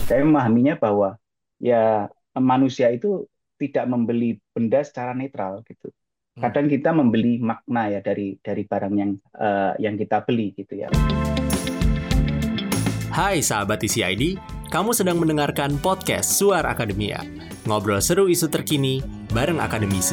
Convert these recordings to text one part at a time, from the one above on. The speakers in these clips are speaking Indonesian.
Saya memahaminya bahwa ya manusia itu tidak membeli benda secara netral gitu. Hmm. Kadang kita membeli makna ya dari barang yang kita beli gitu ya. Hai sahabat TCID, kamu sedang mendengarkan podcast Suar Akademia. Ngobrol seru isu terkini bareng akademisi.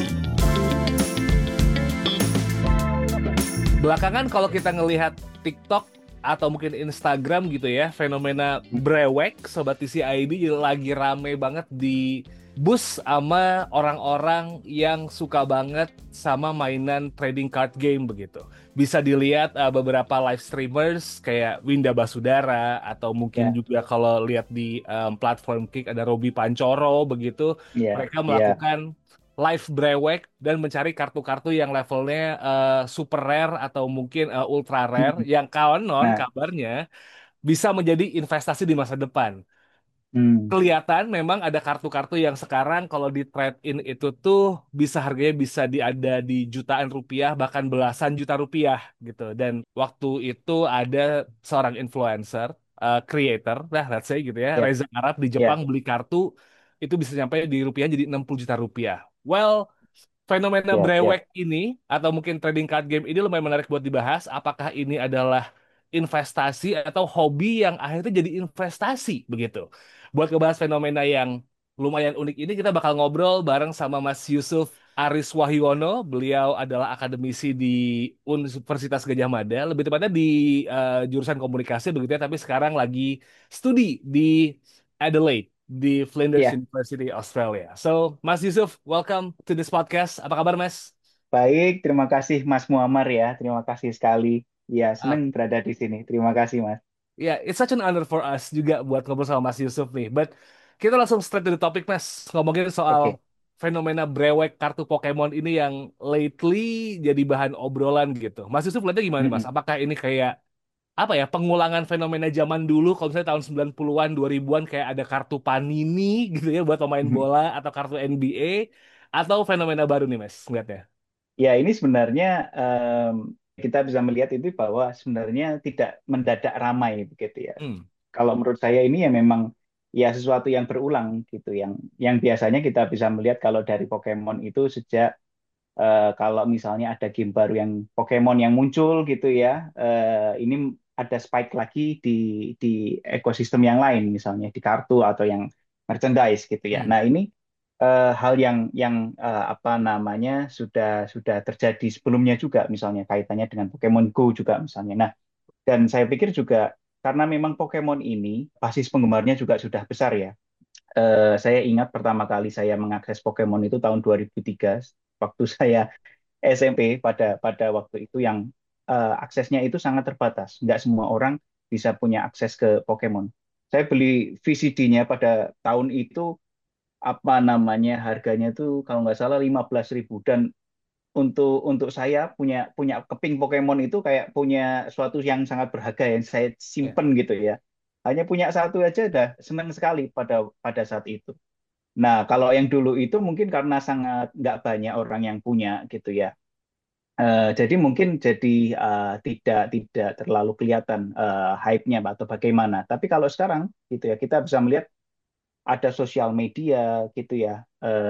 Belakangan kalau kita ngelihat TikTok atau mungkin Instagram gitu ya, fenomena brewek Sobat TCID lagi rame banget di bus sama orang-orang yang suka banget sama mainan trading card game begitu. Bisa dilihat beberapa live streamers kayak Winda Basudara atau mungkin Ya, juga kalau lihat di platform Kick ada Robi Pancoro begitu. ya, Mereka ya. melakukan live brewek dan mencari kartu-kartu yang levelnya super rare atau mungkin ultra rare yang konon Nah, kabarnya bisa menjadi investasi di masa depan. hmm, Kelihatan memang ada kartu-kartu yang sekarang kalau di trade in itu tuh bisa harganya bisa ada di jutaan rupiah bahkan belasan juta rupiah gitu. Dan waktu itu ada seorang influencer, creator, nah let's say gitu ya, ya, Reza Arab di Jepang ya, beli kartu itu bisa sampai di rupiah jadi 60 juta rupiah. Well, fenomena ya, ya. brewek ini atau mungkin trading card game ini lumayan menarik buat dibahas. Apakah ini adalah investasi atau hobi yang akhirnya jadi investasi begitu? Buat ngebahas fenomena yang lumayan unik ini kita bakal ngobrol bareng sama Mas Yusuf Aris Wahyono. Beliau adalah akademisi di Universitas Gajah Mada, lebih tepatnya di jurusan komunikasi begitu ya, tapi sekarang lagi studi di Adelaide di Flinders Ya. University, Australia. So, Mas Yusuf, welcome to this podcast. Apa kabar, Mas? Baik, terima kasih Mas Muammar ya. Terima kasih sekali. Ya, Ah, senang berada di sini. Terima kasih Mas. ya, it's such an honor for us juga buat ngobrol sama Mas Yusuf nih. But kita langsung straight to the topic, Mas. Ngomongin soal Oke. fenomena brewek kartu Pokemon ini yang lately jadi bahan obrolan gitu. Mas Yusuf lihatnya gimana nih, Mas? Mm-mm. Apakah ini kayak apa ya, pengulangan fenomena zaman dulu kalau misalnya tahun 90-an, 2000-an kayak ada kartu Panini gitu ya buat pemain bola atau kartu NBA atau fenomena baru nih, Mas, ngeliatnya? Ya, ini sebenarnya kita bisa melihat itu bahwa sebenarnya tidak mendadak ramai begitu ya. Hmm, Kalau menurut saya ini ya memang ya sesuatu yang berulang gitu, yang biasanya kita bisa melihat kalau dari Pokemon itu sejak kalau misalnya ada game baru yang Pokemon yang muncul gitu ya, ini ada spike lagi di ekosistem yang lain, misalnya di kartu atau yang merchandise gitu ya. hmm, Nah ini hal yang apa namanya sudah terjadi sebelumnya juga, misalnya kaitannya dengan Pokemon Go juga misalnya. Nah, dan saya pikir juga karena memang Pokemon ini basis penggemarnya juga sudah besar ya. Saya ingat pertama kali saya mengakses Pokemon itu tahun 2003 waktu saya SMP, pada waktu itu yang aksesnya itu sangat terbatas. Nggak semua orang bisa punya akses ke Pokemon. Saya beli VCD-nya pada tahun itu apa namanya harganya tuh kalau nggak salah 15.000, dan untuk saya punya punya keping Pokemon itu kayak punya suatu yang sangat berharga yang saya ya. simpen gitu ya. Hanya punya satu aja udah seneng sekali pada pada saat itu. Nah, kalau yang dulu itu mungkin karena sangat nggak banyak orang yang punya gitu ya. Jadi mungkin jadi tidak terlalu kelihatan hype-nya atau bagaimana. Tapi kalau sekarang gitu ya kita bisa melihat ada sosial media gitu ya,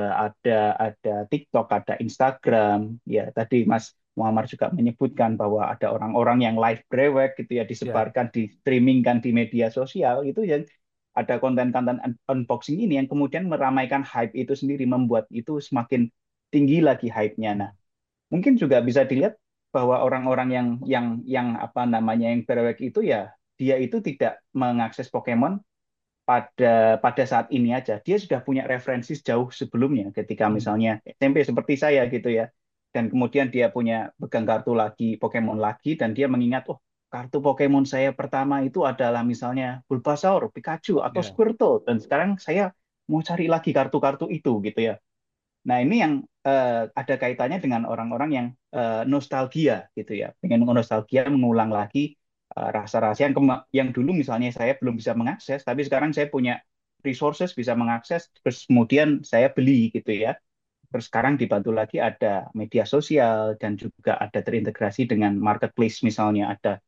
ada TikTok, ada Instagram, ya tadi Mas Muhammad juga menyebutkan bahwa ada orang-orang yang live brewek gitu ya Ya. disebarkan, di streamingkan di media sosial itu yang ada konten-konten unboxing ini yang kemudian meramaikan hype itu sendiri, membuat itu semakin tinggi lagi hype-nya. Nah, mungkin juga bisa dilihat bahwa orang-orang yang apa namanya yang brewek itu ya dia itu tidak mengakses Pokemon pada saat ini aja. Dia sudah punya referensi jauh sebelumnya ketika Hmm. misalnya SMP seperti saya gitu ya. Dan kemudian dia punya pegang kartu lagi, Pokemon lagi, dan dia mengingat, oh kartu Pokemon saya pertama itu adalah misalnya Bulbasaur, Pikachu, atau Ya. Squirtle. Dan sekarang saya mau cari lagi kartu-kartu itu gitu ya. Nah ini yang ada kaitannya dengan orang-orang yang nostalgia gitu ya. Pengen nostalgia mengulang lagi rasa-rasa yang dulu misalnya saya belum bisa mengakses, tapi sekarang saya punya resources bisa mengakses, terus kemudian saya beli gitu ya. Terus sekarang dibantu lagi ada media sosial dan juga ada terintegrasi dengan marketplace, misalnya ada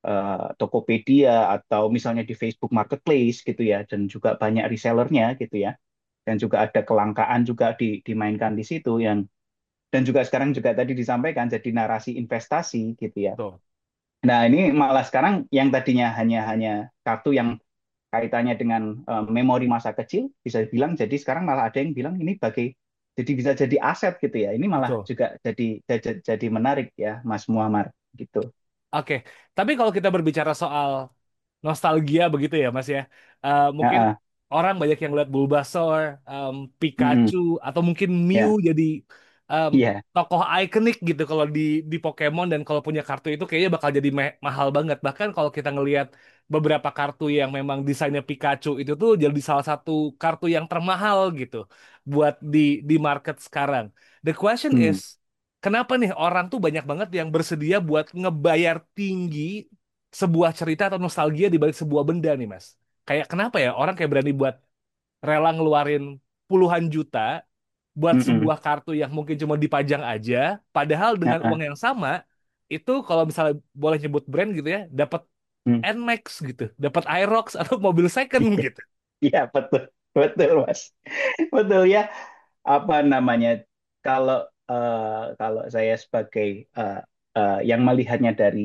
Tokopedia atau misalnya di Facebook Marketplace gitu ya, dan juga banyak resellernya gitu ya, dan juga ada kelangkaan juga dimainkan di situ yang dan juga sekarang juga tadi disampaikan jadi narasi investasi gitu ya. Betul. Nah, ini malah sekarang yang tadinya hanya hanya kartu yang kaitannya dengan memori masa kecil bisa dibilang jadi sekarang malah ada yang bilang ini bagai jadi bisa jadi aset gitu ya. Ini malah Betul. juga jadi menarik ya Mas Muammar gitu. Oke, tapi kalau kita berbicara soal nostalgia begitu ya Mas ya, mungkin Heeh. orang banyak yang lihat Bulbasaur, Mm-mm. Pikachu, atau mungkin Mew Ya, jadi em, iya. tokoh ikonik gitu kalau di Pokemon, dan kalau punya kartu itu kayaknya bakal jadi mahal banget. Bahkan kalau kita ngelihat beberapa kartu yang memang desainnya Pikachu itu tuh jadi salah satu kartu yang termahal gitu buat di market sekarang. The question Hmm. is, kenapa nih orang tuh banyak banget yang bersedia buat ngebayar tinggi sebuah cerita atau nostalgia di balik sebuah benda nih, Mas? Kayak kenapa ya orang kayak berani buat rela ngeluarin puluhan juta buat Mm-mm. sebuah kartu yang mungkin cuma dipajang aja, padahal dengan Heeh. uang yang sama itu kalau misalnya boleh nyebut brand gitu ya, dapat Hmm. Nmax gitu, dapat Aerox atau mobil second gitu. Iya, betul. Betul, Mas. Betul ya. Apa namanya? Kalau kalau saya sebagai yang melihatnya dari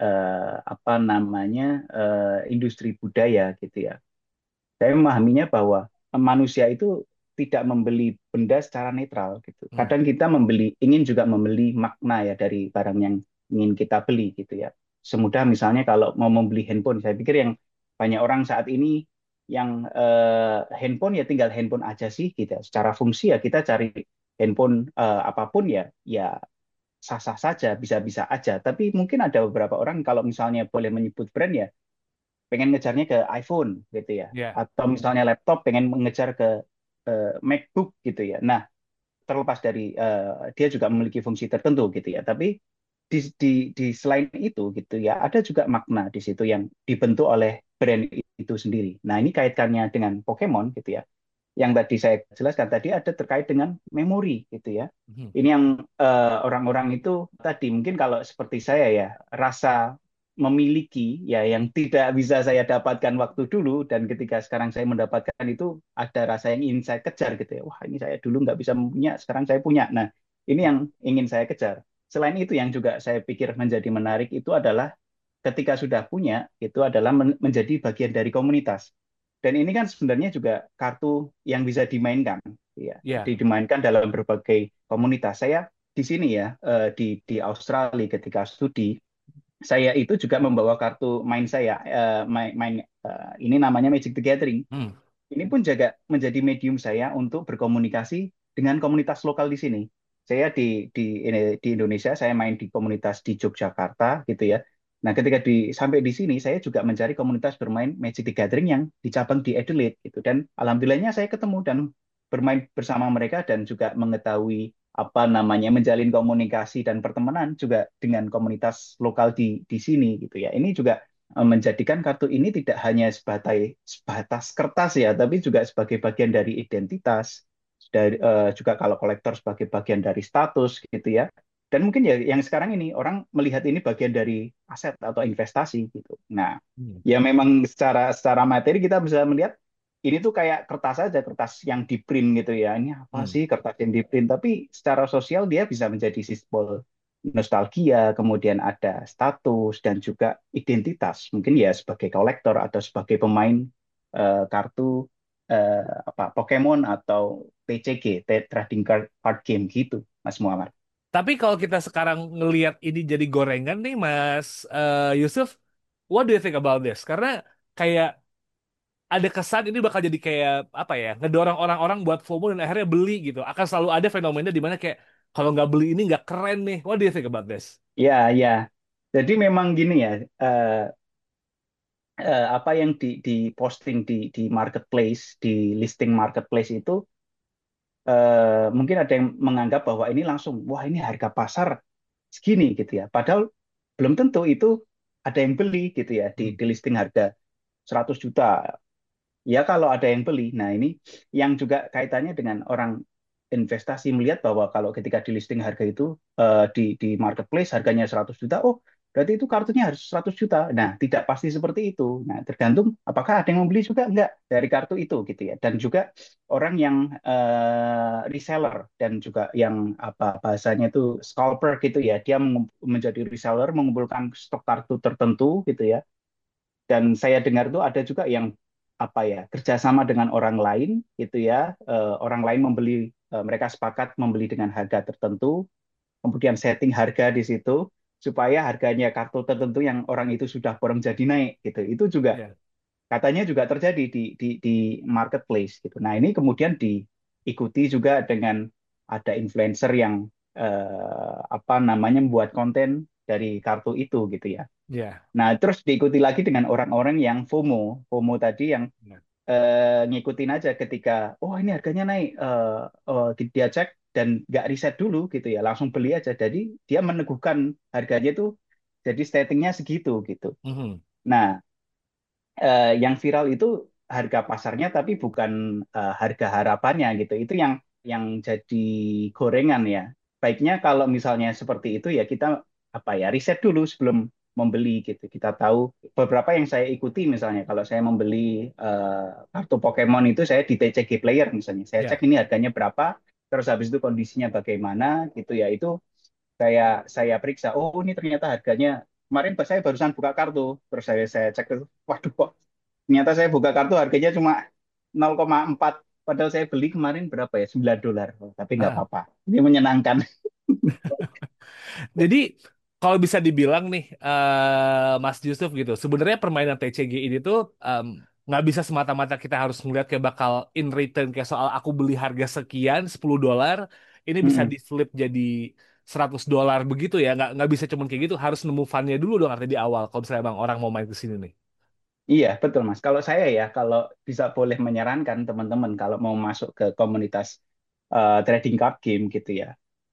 apa namanya industri budaya gitu ya. Saya memahaminya bahwa manusia itu tidak membeli benda secara netral gitu. Hmm. Kadang kita ingin juga membeli makna ya dari barang yang ingin kita beli gitu ya. Semudah misalnya kalau mau membeli handphone, saya pikir yang banyak orang saat ini yang handphone ya tinggal handphone aja sih gitu. Ya. Secara fungsi ya kita cari handphone apapun ya ya sah-sah saja, bisa-bisa aja. Tapi mungkin ada beberapa orang kalau misalnya boleh menyebut brand ya pengen ngejarnya ke iPhone gitu ya, Ya, atau misalnya laptop pengen mengejar ke MacBook gitu ya. Nah, terlepas dari dia juga memiliki fungsi tertentu gitu ya, tapi di selain itu gitu ya, ada juga makna di situ yang dibentuk oleh brand itu sendiri. Nah, ini kaitannya dengan Pokemon gitu ya. Yang tadi saya jelaskan tadi ada terkait dengan memori gitu ya. hmm, Ini yang orang-orang itu tadi mungkin kalau seperti saya ya rasa memiliki ya yang tidak bisa saya dapatkan waktu dulu dan ketika sekarang saya mendapatkan itu ada rasa yang ingin saya kejar gitu ya. Wah ini saya dulu nggak bisa punya, sekarang saya punya. Nah ini yang ingin saya kejar. Selain itu yang juga saya pikir menjadi menarik itu adalah ketika sudah punya itu adalah menjadi bagian dari komunitas. Dan ini kan sebenarnya juga kartu yang bisa dimainkan, ya, ya, dimainkan dalam berbagai komunitas. Saya di sini ya di Australia ketika studi, saya itu juga membawa kartu main saya, ini namanya Magic the Gathering. hmm, Ini pun juga menjadi medium saya untuk berkomunikasi dengan komunitas lokal di sini. Saya di Indonesia, saya main di komunitas di Yogyakarta gitu ya. Nah, ketika sampai di sini, saya juga mencari komunitas bermain Magic the Gathering yang dicabang di Adelaide gitu. Dan alhamdulillahnya saya ketemu dan bermain bersama mereka dan juga mengetahui apa namanya menjalin komunikasi dan pertemanan juga dengan komunitas lokal di sini gitu ya. Ini juga menjadikan kartu ini tidak hanya sebatas kertas ya, tapi juga sebagai bagian dari identitas, dari juga kalau kolektor sebagai bagian dari status gitu ya. Dan mungkin ya yang sekarang ini orang melihat ini bagian dari aset atau investasi gitu. Nah, hmm, ya memang secara materi kita bisa melihat ini tuh kayak kertas aja, kertas yang di print gitu ya. Ini apa hmm. sih kertas yang di print? Tapi secara sosial dia bisa menjadi simbol nostalgia, kemudian ada status dan juga identitas. Mungkin ya sebagai kolektor atau sebagai pemain kartu apa Pokemon atau TCG, Trading Card Game gitu, Mas Muhammad. Tapi kalau kita sekarang ngelihat ini jadi gorengan nih, Mas Yusuf, what do you think about this? Karena kayak ada kesan ini bakal jadi kayak apa ya, ngedorong orang-orang buat FOMO dan akhirnya beli gitu. Akan selalu ada fenomena di mana kayak kalau nggak beli ini nggak keren nih. What do you think about this? Ya, ya. Jadi memang gini ya, apa yang di posting di marketplace, di listing marketplace itu mungkin ada yang menganggap bahwa ini langsung, wah ini harga pasar segini gitu ya. Padahal belum tentu itu ada yang beli gitu ya Hmm, di listing harga 100 juta. Ya kalau ada yang beli. Nah ini yang juga kaitannya dengan orang investasi melihat bahwa kalau ketika di listing harga itu di marketplace harganya 100 juta, oh berarti itu kartunya harus 100 juta. Nah, tidak pasti seperti itu. Nah, tergantung apakah ada yang membeli juga enggak dari kartu itu gitu ya. Dan juga orang yang reseller dan juga yang apa bahasanya itu scalper gitu ya. Dia menjadi reseller mengumpulkan stok kartu tertentu gitu ya. Dan saya dengar tuh ada juga yang apa ya kerjasama dengan orang lain gitu ya. Orang lain membeli, mereka sepakat membeli dengan harga tertentu, kemudian setting harga di situ supaya harganya kartu tertentu yang orang itu sudah borong jadi naik gitu. Itu juga Ya. katanya juga terjadi di marketplace gitu. Nah, ini kemudian diikuti juga dengan ada influencer yang apa namanya membuat konten dari kartu itu gitu ya. Ya. Nah, terus diikuti lagi dengan orang-orang yang FOMO. FOMO tadi yang Ya. ngikutin aja ketika, oh ini harganya naik, dia cek dan nggak riset dulu gitu ya, langsung beli aja. Jadi dia meneguhkan harganya itu jadi settingnya segitu gitu. Mhm. Nah, yang viral itu harga pasarnya tapi bukan harga harapannya gitu. Itu yang jadi gorengan ya. Baiknya kalau misalnya seperti itu ya kita apa ya riset dulu sebelum membeli gitu. Kita tahu beberapa yang saya ikuti misalnya kalau saya membeli kartu Pokemon itu saya di TCG Player misalnya. Saya cek Ya. ini harganya berapa, terus habis itu kondisinya bagaimana gitu ya. Itu saya periksa. Oh, ini ternyata harganya kemarin pas saya barusan buka kartu, terus saya cek, waduh kok ternyata saya buka kartu harganya cuma 0,4. Padahal saya beli kemarin berapa ya? $9. Oh, tapi nggak Ah. apa-apa. Ini menyenangkan. Jadi kalau bisa dibilang nih, Mas Yusuf gitu, sebenarnya permainan TCG ini tuh nggak bisa semata-mata kita harus melihat kayak bakal in return kayak soal aku beli harga sekian $10, ini bisa Mm-mm. di flip jadi $100 begitu ya, nggak bisa cuman kayak gitu, harus nemu funnya dulu dong artinya di awal kalau misalnya emang orang mau main ke sini nih. Iya, betul Mas. Kalau saya ya, kalau bisa boleh menyarankan teman-teman kalau mau masuk ke komunitas trading card game gitu ya,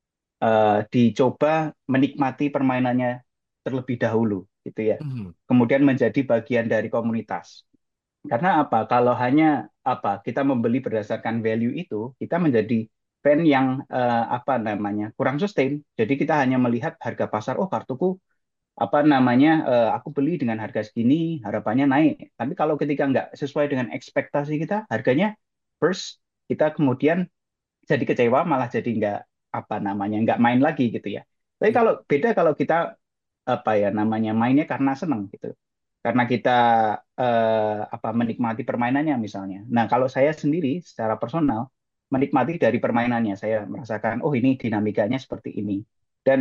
dicoba menikmati permainannya terlebih dahulu gitu ya. Mhm. Kemudian menjadi bagian dari komunitas. Karena apa? Kalau hanya apa kita membeli berdasarkan value itu, kita menjadi fan yang apa namanya kurang sustain. Jadi kita hanya melihat harga pasar. Oh, kartuku apa namanya aku beli dengan harga segini, harapannya naik. Tapi kalau ketika nggak sesuai dengan ekspektasi kita, harganya burst, kita kemudian jadi kecewa, malah jadi nggak apa namanya nggak main lagi gitu ya. Tapi Iya. kalau beda kalau kita apa ya namanya mainnya karena senang gitu, karena kita apa menikmati permainannya misalnya. Nah, kalau saya sendiri secara personal menikmati dari permainannya, saya merasakan oh ini dinamikanya seperti ini. Dan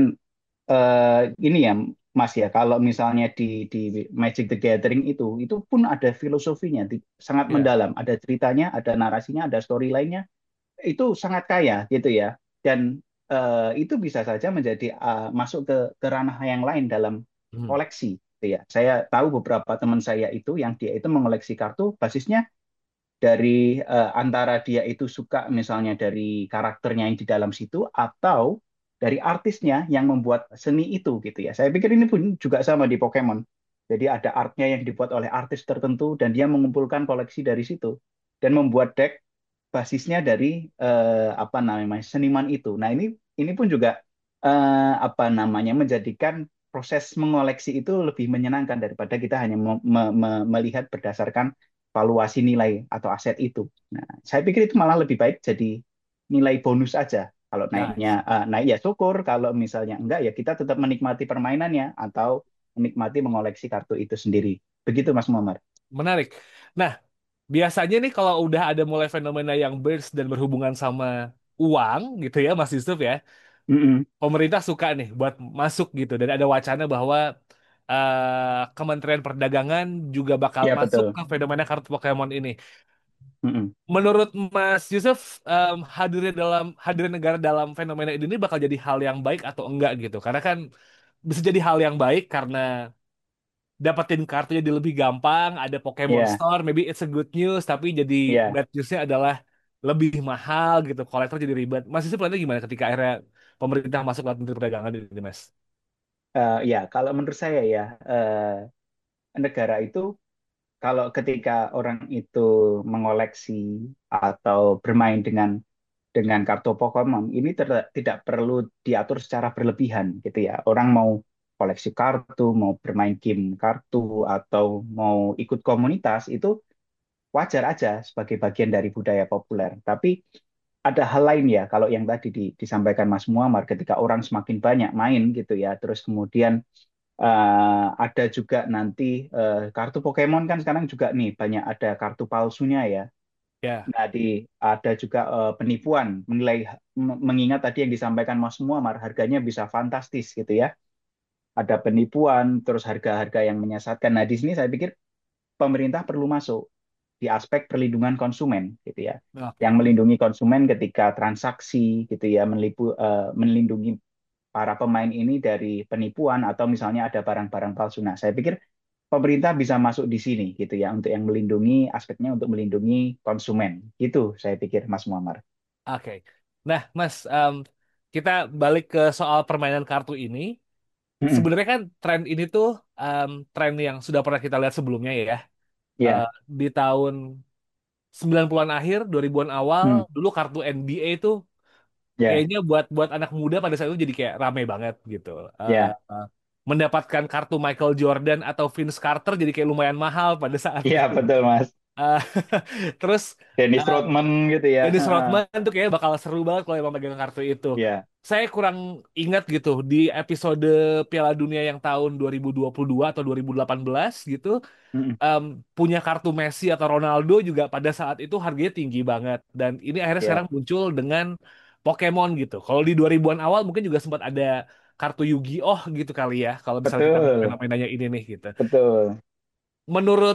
ini ya Mas ya, kalau misalnya di Magic the Gathering itu pun ada filosofinya, sangat Iya. mendalam, ada ceritanya, ada narasinya, ada storyline-nya, itu sangat kaya gitu ya. Dan itu bisa saja menjadi masuk ke ranah yang lain dalam Mhm. koleksi gitu ya. Saya tahu beberapa teman saya itu yang dia itu mengoleksi kartu basisnya dari antara dia itu suka misalnya dari karakternya yang di dalam situ atau dari artisnya yang membuat seni itu gitu ya. Saya pikir ini pun juga sama di Pokemon. Jadi ada artnya yang dibuat oleh artis tertentu dan dia mengumpulkan koleksi dari situ dan membuat deck basisnya dari apa namanya seniman itu. Nah, ini pun juga apa namanya menjadikan proses mengoleksi itu lebih menyenangkan daripada kita hanya melihat berdasarkan valuasi nilai atau aset itu. Nah, saya pikir itu malah lebih baik jadi nilai bonus aja. Kalau Nice. naiknya naik ya syukur, kalau misalnya enggak ya kita tetap menikmati permainannya atau menikmati mengoleksi kartu itu sendiri. Begitu Mas Muhammad. Menarik. Nah, biasanya nih kalau udah ada mulai fenomena yang burst dan berhubungan sama uang gitu ya Mas Yusuf ya, Mm-mm. pemerintah suka nih buat masuk gitu dan ada wacana bahwa Kementerian Perdagangan juga bakal Ya masuk betul. ke fenomena kartu Pokemon ini. Mm-mm. Menurut Mas Yusuf, hadirnya negara dalam fenomena ini bakal jadi hal yang baik atau enggak gitu? Karena kan bisa jadi hal yang baik karena dapetin kartu jadi lebih gampang, ada Pokemon Ya, Store, maybe it's a good news, tapi jadi ya. bad newsnya adalah lebih mahal gitu, kolektor jadi ribet. Mas Yusuf lihatnya gimana ketika akhirnya pemerintah masuk lewat Menteri Perdagangan ini, Mas? Ya, kalau menurut saya ya, negara itu kalau ketika orang itu mengoleksi atau bermain dengan kartu Pokemon, ini tidak perlu diatur secara berlebihan gitu ya. Orang mau koleksi kartu, mau bermain game kartu, atau mau ikut komunitas, itu wajar aja sebagai bagian dari budaya populer. Tapi ada hal lain ya, kalau yang tadi disampaikan Mas Muammar, ketika orang semakin banyak main gitu ya, terus kemudian ada juga nanti kartu Pokemon kan sekarang juga nih banyak ada kartu palsunya ya. Ya, Nah, ada juga penipuan, mengingat tadi yang disampaikan Mas Muammar, harganya bisa fantastis gitu ya. Ada penipuan, terus harga-harga yang menyesatkan. Nah, di sini saya pikir pemerintah perlu masuk di aspek perlindungan konsumen gitu ya, yang oke. melindungi konsumen ketika transaksi gitu ya, melindungi para pemain ini dari penipuan atau misalnya ada barang-barang palsu. Nah, saya pikir pemerintah bisa masuk di sini gitu ya, untuk yang melindungi aspeknya, untuk melindungi konsumen gitu saya pikir Mas Muammar. Oke. Nah, Mas, kita balik ke soal permainan kartu ini. Mm-mm. Sebenarnya kan tren ini tuh tren yang sudah pernah kita lihat sebelumnya ya. Eh, Ya, di tahun 90-an akhir, 2000-an awal, mm, dulu kartu NBA itu ya, kayaknya buat buat anak muda pada saat itu jadi kayak rame banget gitu. Eh, ya, eh, mendapatkan kartu Michael Jordan atau Vince Carter jadi kayak lumayan mahal pada saat ya itu. betul Mas. Eh, terus Dennis eh, Rodman gitu ya. Dennis Rodman tuh kayaknya bakal seru banget kalau emang megang kartu itu. Ya, Saya kurang ingat gitu di episode Piala Dunia yang tahun 2022 atau 2018 gitu, mm-mm. em, punya kartu Messi atau Ronaldo juga pada saat itu harganya tinggi banget. Dan ini akhirnya sekarang Ya, muncul dengan Pokemon gitu. Kalau di 2000-an awal mungkin juga sempat ada kartu Yu-Gi-Oh gitu kali ya. Kalau misalnya kita ngomong betul, fenomenanya ini nih gitu. betul. Menurut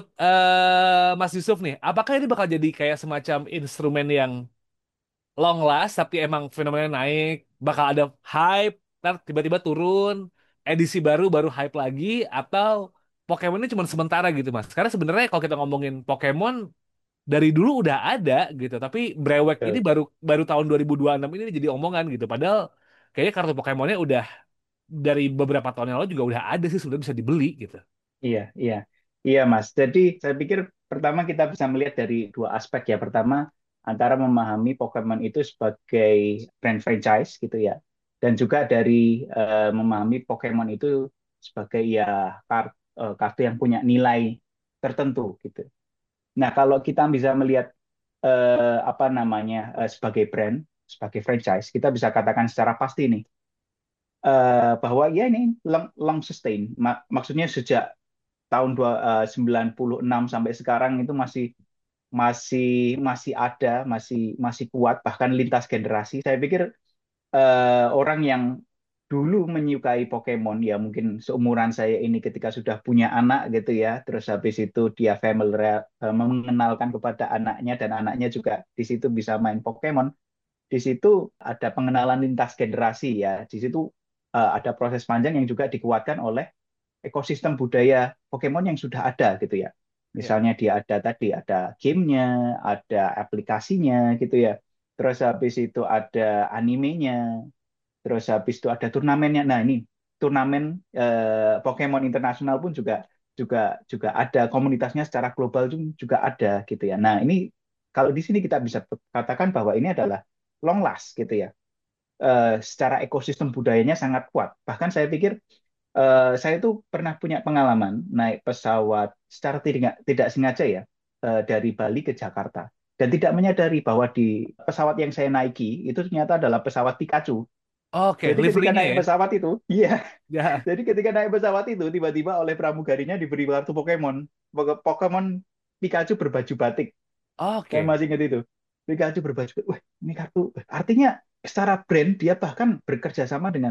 Mas Yusuf nih, apakah ini bakal jadi kayak semacam instrumen yang long last tapi emang fenomenanya naik, bakal ada hype, ntar tiba-tiba turun, edisi baru baru hype lagi, atau Pokemon ini cuma sementara gitu Mas? Karena sebenarnya kalau kita ngomongin Pokemon dari dulu udah ada gitu, tapi Brewek ini Betul. baru baru tahun 2026 ini jadi omongan gitu. Padahal kayaknya kartu Pokemonnya udah dari beberapa tahun yang lalu juga udah ada sih, sudah bisa dibeli gitu. Iya, iya, iya, Mas. Jadi saya pikir pertama kita bisa melihat dari dua aspek ya. Pertama, antara memahami Pokemon itu sebagai brand franchise gitu ya, dan juga dari memahami Pokemon itu sebagai ya kartu yang punya nilai tertentu gitu. Nah, kalau kita bisa melihat apa namanya sebagai brand, sebagai franchise, kita bisa katakan secara pasti nih bahwa ya ini long sustain. Maksudnya sejak tahun 96 sampai sekarang itu masih masih masih ada, masih kuat bahkan lintas generasi. Saya pikir orang yang dulu menyukai Pokemon ya mungkin seumuran saya ini ketika sudah punya anak gitu ya, terus habis itu dia familiar mengenalkan kepada anaknya dan anaknya juga di situ bisa main Pokemon. Di situ ada pengenalan lintas generasi ya. Di situ ada proses panjang yang juga dikuatkan oleh ekosistem budaya Pokemon yang sudah ada gitu ya. Ya, Misalnya dia ada tadi ada gamenya, ada aplikasinya gitu ya. Terus habis itu ada animenya, terus habis itu ada turnamennya. Nah ini turnamen Pokemon internasional pun juga juga juga ada komunitasnya secara global juga ada gitu ya. Nah ini kalau di sini kita bisa katakan bahwa ini adalah long last gitu ya. Secara ekosistem budayanya sangat kuat. Bahkan saya pikir saya tuh pernah punya pengalaman naik pesawat secara tidak sengaja ya dari Bali ke Jakarta dan tidak menyadari bahwa di pesawat yang saya naiki itu ternyata adalah pesawat Pikachu. oke, Jadi ketika liverynya naik ya. pesawat itu, iya. Ya, Jadi ketika naik pesawat itu tiba-tiba oleh pramugarinya diberi kartu Pokemon. Pokemon Pikachu berbaju batik. Saya oke. masih ingat itu. Pikachu berbaju batik. Wah, ini kartu. Artinya secara brand dia bahkan bekerja sama dengan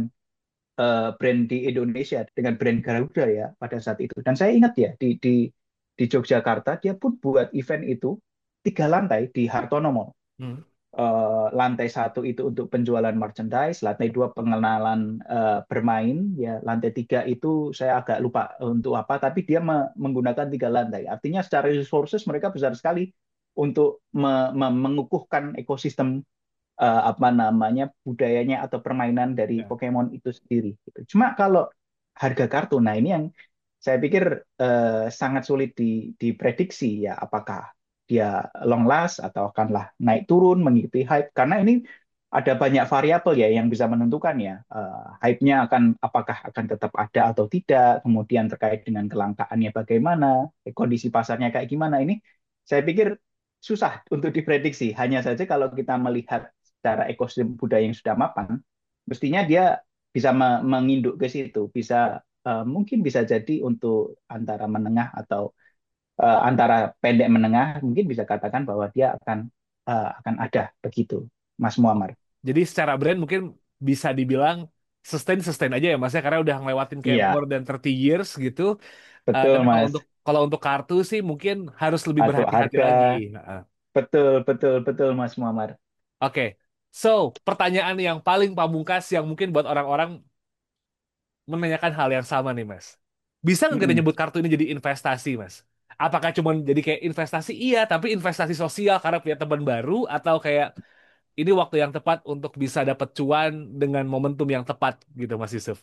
brand di Indonesia dengan brand Garuda ya pada saat itu. Dan saya ingat ya di Yogyakarta dia pun buat event itu 3 lantai di Hartono Mall. Hmm. Lantai satu itu untuk penjualan merchandise, lantai dua pengenalan bermain, ya lantai tiga itu saya agak lupa untuk apa, tapi dia menggunakan 3 lantai. Artinya secara resources mereka besar sekali untuk mengukuhkan ekosistem apa namanya budayanya atau permainan dari Ya. Pokemon itu sendiri. Gitu. Cuma kalau harga kartu, nah ini yang saya pikir sangat sulit diprediksi ya apakah dia long last atau akanlah naik turun mengikuti hype karena ini ada banyak variabel ya yang bisa menentukan ya. Hype-nya apakah akan tetap ada atau tidak, kemudian terkait dengan kelangkaannya bagaimana, kondisi pasarnya kayak gimana. Ini saya pikir susah untuk diprediksi. Hanya saja kalau kita melihat secara ekosistem budaya yang sudah mapan, mestinya dia bisa menginduk ke situ, bisa mungkin bisa jadi untuk antara menengah atau antara pendek menengah, mungkin bisa katakan bahwa dia akan ada begitu, Mas Muammar. Jadi secara brand mungkin bisa dibilang sustain aja ya Mas ya, karena udah ngelewatin kayak Iya, more than 30 years gitu. betul, Tapi Mas. kalau untuk kartu sih mungkin harus lebih Atau berhati-hati harga, lagi. Heeh. betul, betul, betul, Mas Muammar. Oke. So, pertanyaan yang paling pamungkas yang mungkin buat orang-orang menanyakan hal yang sama nih, Mas. Bisa nggak kita Mm-mm. nyebut kartu ini jadi investasi, Mas? Apakah cuma jadi kayak investasi? Iya, tapi investasi sosial karena punya teman baru atau kayak ini waktu yang tepat untuk bisa dapat cuan dengan momentum yang tepat gitu, Mas Yusuf?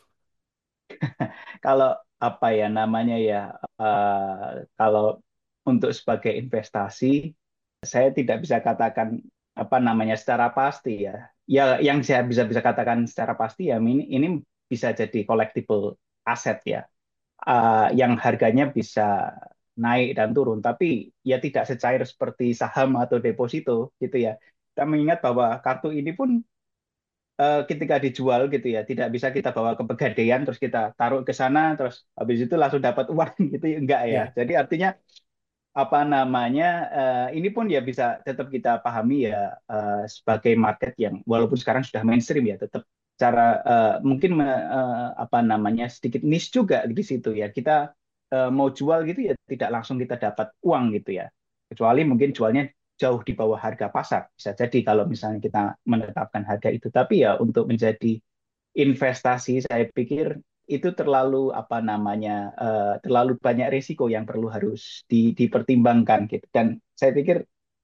Kalau apa ya namanya ya, kalau untuk sebagai investasi, saya tidak bisa katakan apa namanya secara pasti ya. Ya, yang saya bisa katakan secara pasti ya, ini bisa jadi collectible aset ya, yang harganya bisa naik dan turun, tapi ya tidak secair seperti saham atau deposito gitu ya. Kita mengingat bahwa kartu ini pun ketika dijual gitu ya, tidak bisa kita bawa ke Pegadaian terus kita taruh ke sana terus habis itu langsung dapat uang gitu ya, enggak ya. Ya. Jadi artinya apa namanya ini pun ya bisa tetap kita pahami ya sebagai market yang walaupun sekarang sudah mainstream ya tetap cara mungkin apa namanya sedikit niche juga di situ ya kita mau jual gitu ya tidak langsung kita dapat uang gitu ya kecuali mungkin jualnya jauh di bawah harga pasar bisa jadi kalau misalnya kita menetapkan harga itu tapi ya untuk menjadi investasi saya pikir itu terlalu apa namanya terlalu banyak risiko yang perlu harus dipertimbangkan gitu dan saya pikir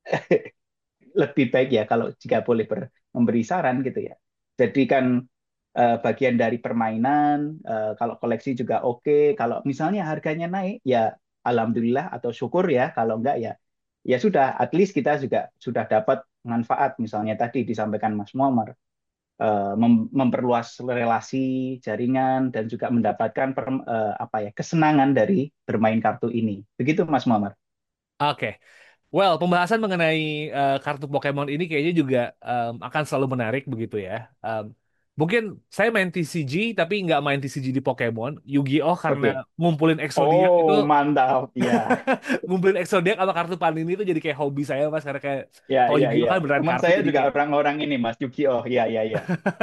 lebih baik ya kalau jika boleh memberi saran gitu ya jadikan bagian dari permainan kalau koleksi juga oke kalau misalnya harganya naik ya alhamdulillah atau syukur ya kalau enggak ya ya sudah at least kita juga sudah dapat manfaat misalnya tadi disampaikan Mas Muammar memperluas relasi jaringan dan juga mendapatkan apa ya kesenangan dari bermain kartu ini. Begitu Mas Muhammad. Oke. Well, pembahasan mengenai kartu Pokemon ini kayaknya juga akan selalu menarik begitu ya. Em, Mungkin saya main TCG tapi nggak main TCG di Pokemon, Yu-Gi-Oh karena Oke. ngumpulin Exodiak itu, Oh, mantap. Ya, ngumpulin Exodiak sama kartu Panini itu jadi kayak hobi saya Mas karena kayak ya, kalau ya, Yu-Gi-Oh ya. kan beneran Teman kartu saya jadi juga kayak orang-orang ini Mas Yuki. Oh, ya, ya, ya.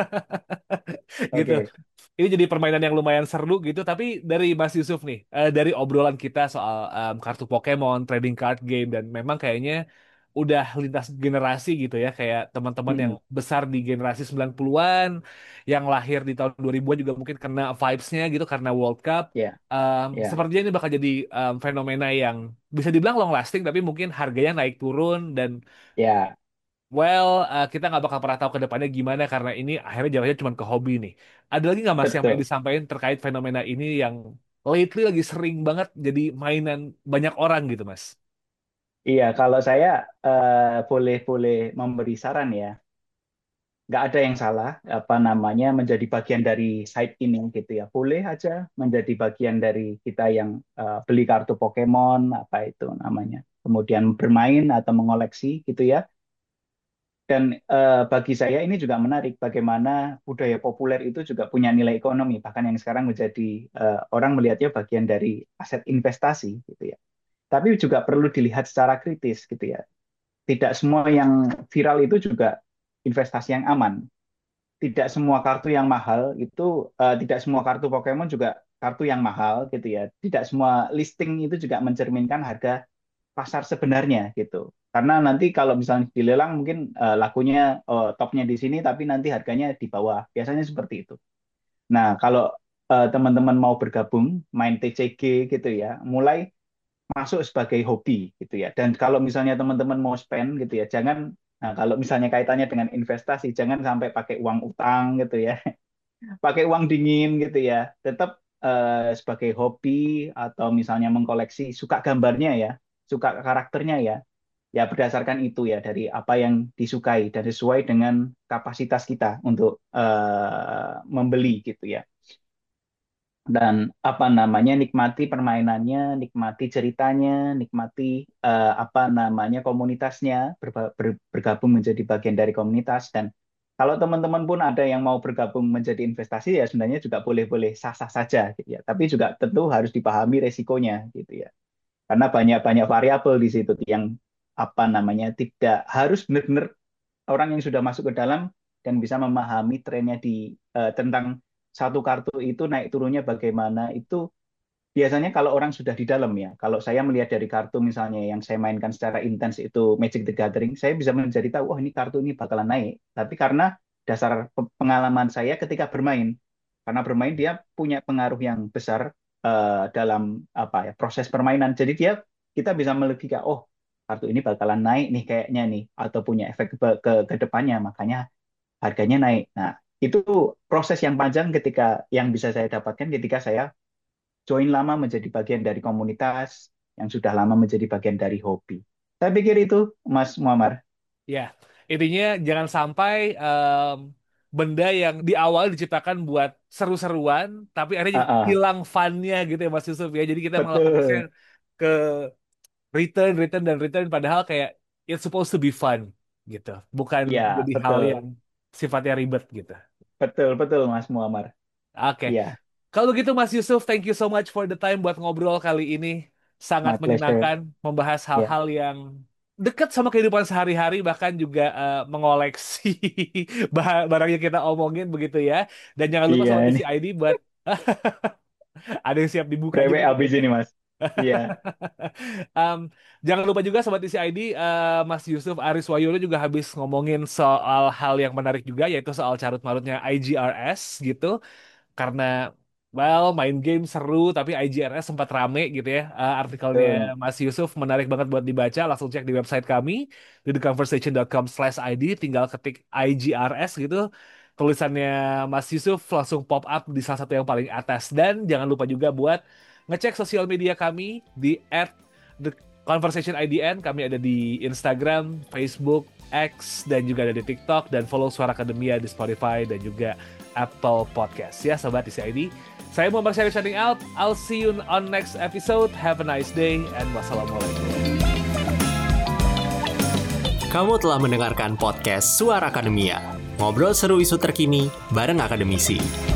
gitu. Oke. Ini jadi permainan yang lumayan seru gitu. Tapi dari Mas Yusuf nih, dari obrolan kita soal kartu Pokemon, trading card game, dan memang kayaknya udah lintas generasi gitu ya. Kayak teman-teman yang Mm-mm. besar di generasi 90-an, yang lahir di tahun 2000-an juga mungkin kena vibes-nya gitu karena World Cup. Ya, ya. Sepertinya ini bakal jadi fenomena yang bisa dibilang long lasting, tapi mungkin harganya naik turun dan Ya, well, kita nggak bakal pernah tahu ke depannya gimana karena ini akhirnya jatuhnya cuma ke hobi nih. Ada lagi nggak Mas yang mau betul. disampaikan terkait fenomena ini yang lately lagi sering banget jadi mainan banyak orang gitu, Mas? Iya, kalau saya boleh boleh memberi saran ya. Nggak ada yang salah apa namanya menjadi bagian dari site ini gitu ya boleh aja menjadi bagian dari kita yang beli kartu Pokemon apa itu namanya kemudian bermain atau mengoleksi gitu ya dan bagi saya ini juga menarik bagaimana budaya populer itu juga punya nilai ekonomi bahkan yang sekarang menjadi orang melihatnya bagian dari aset investasi gitu ya tapi juga perlu dilihat secara kritis gitu ya tidak semua yang viral itu juga investasi yang aman tidak semua kartu yang mahal itu tidak semua kartu Pokemon juga kartu yang mahal gitu ya. Tidak semua listing itu juga mencerminkan harga pasar sebenarnya gitu. Karena nanti kalau misalnya dilelang mungkin lakunya topnya di sini tapi nanti harganya di bawah. Biasanya seperti itu. Nah, kalau teman-teman mau bergabung main TCG gitu ya, mulai masuk sebagai hobi gitu ya. Dan kalau misalnya teman-teman mau spend gitu ya, jangan nah kalau misalnya kaitannya dengan investasi, jangan sampai pakai uang utang gitu ya, pakai uang dingin gitu ya. Tetap sebagai hobi atau misalnya mengkoleksi, suka gambarnya ya, suka karakternya ya. ya berdasarkan itu ya dari apa yang disukai dan sesuai dengan kapasitas kita untuk membeli gitu ya. Dan apa namanya nikmati permainannya, nikmati ceritanya, nikmati apa namanya komunitasnya, bergabung menjadi bagian dari komunitas. Dan kalau teman-teman pun ada yang mau bergabung menjadi investasi ya sebenarnya juga boleh-boleh sah-sah saja gitu ya. Tapi juga tentu harus dipahami resikonya gitu ya. Karena banyak-banyak variabel di situ yang apa namanya tidak harus benar-benar orang yang sudah masuk ke dalam dan bisa memahami trennya tentang satu kartu itu naik turunnya bagaimana itu biasanya kalau orang sudah di dalam ya. Kalau saya melihat dari kartu misalnya yang saya mainkan secara intens itu Magic the Gathering, saya bisa menjadi tahu, oh ini kartu ini bakalan naik. Tapi karena dasar pengalaman saya ketika bermain, karena bermain dia punya pengaruh yang besar dalam apa ya proses permainan. Jadi kita bisa melogika, oh kartu ini bakalan naik nih kayaknya nih, atau punya efek ke depannya, makanya harganya naik. Nah itu proses yang panjang yang bisa saya dapatkan ketika saya join lama menjadi bagian dari komunitas, yang sudah lama menjadi bagian dari hobi. Saya pikir itu, Mas Muammar. Ya, intinya jangan sampai benda yang di awal diciptakan buat seru-seruan, tapi akhirnya Ah, ah, hilang fun-nya gitu ya Mas Yusuf ya. Jadi kita malah fokusnya betul. ke return, return, dan return. Padahal kayak it's supposed to be fun gitu. Bukan Ya, jadi hal yang betul. sifatnya ribet gitu. Betul, betul, Mas Muammar. Oke. Ya, Kalau begitu Mas Yusuf, thank you so much for the time buat ngobrol kali ini. Sangat my pleasure. menyenangkan membahas Ya, hal-hal yang dekat sama kehidupan sehari-hari, bahkan juga mengoleksi barang yang kita omongin begitu ya. Dan jangan lupa iya sama ini TCID buat ada yang siap dibuka brewek juga nih abis kayaknya. ini, Mas. Iya, Em, jangan lupa juga Sobat TCID, Mas Yusuf Aris Wayono juga habis ngomongin soal hal yang menarik juga, yaitu soal carut-marutnya IGRS gitu. Karena main game seru tapi IGRS sempat rame gitu ya. Artikelnya betul. Mas Yusuf menarik banget buat dibaca, langsung cek di website kami di theconversation.com/id, tinggal ketik IGRS gitu, tulisannya Mas Yusuf langsung pop up di salah satu yang paling atas. Dan jangan lupa juga buat ngecek sosial media kami di @theconversationidn. Kami ada di Instagram, Facebook, X, dan juga ada di TikTok, dan follow Suara Akademia di Spotify dan juga Apple Podcast ya Sobat TCID. Saya Muhammad Syarif signing out. I'll see you on next episode. Have a nice day and wassalamualaikum. Kamu telah mendengarkan podcast Suara Akademia. Ngobrol seru isu terkini bareng akademisi.